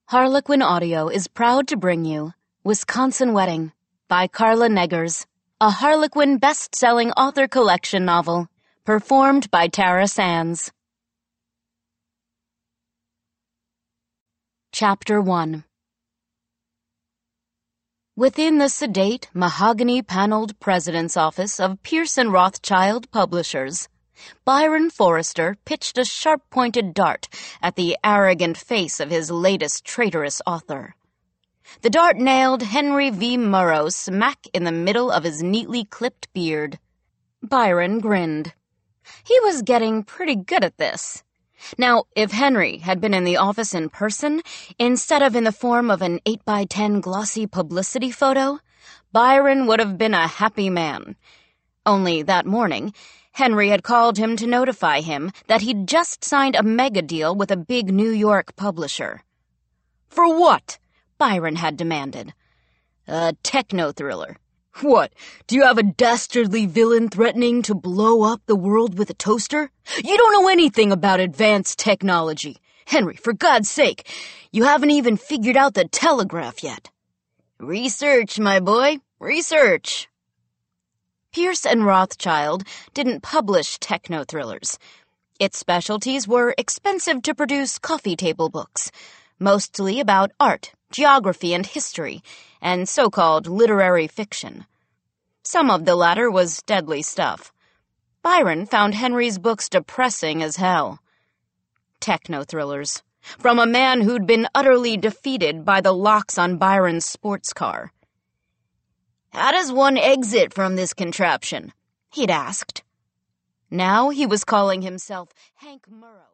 Harlequin Audio is proud to bring you Wisconsin Wedding by Carla Neggers, a Harlequin best-selling author collection novel, performed by Tara Sands. Chapter 1. Within the sedate, mahogany-paneled president's office of Pearson Rothschild Publishers, Byron Forrester pitched a sharp-pointed dart at the arrogant face of his latest traitorous author. The dart nailed Henry V. Murrow smack in the middle of his neatly clipped beard. Byron grinned. He was getting pretty good at this. Now, if Henry had been in the office in person, instead of in the form of an 8x10 glossy publicity photo, Byron would have been a happy man. Only that morning, Henry had called him to notify him that he'd just signed a mega deal with a big New York publisher. "For what?" Byron had demanded. "A techno-thriller." "What, do you have a dastardly villain threatening to blow up the world with a toaster? You don't know anything about advanced technology. Henry, for God's sake, you haven't even figured out the telegraph yet." "Research, my boy, research." Pierce and Rothschild didn't publish techno-thrillers. Its specialties were expensive-to-produce coffee table books, mostly about art, geography, and history, and so-called literary fiction. Some of the latter was deadly stuff. Byron found Henry's books depressing as hell. Techno-thrillers, from a man who'd been utterly defeated by the locks on Byron's sports car. "How does one exit from this contraption?" he'd asked. Now he was calling himself Hank Murrow.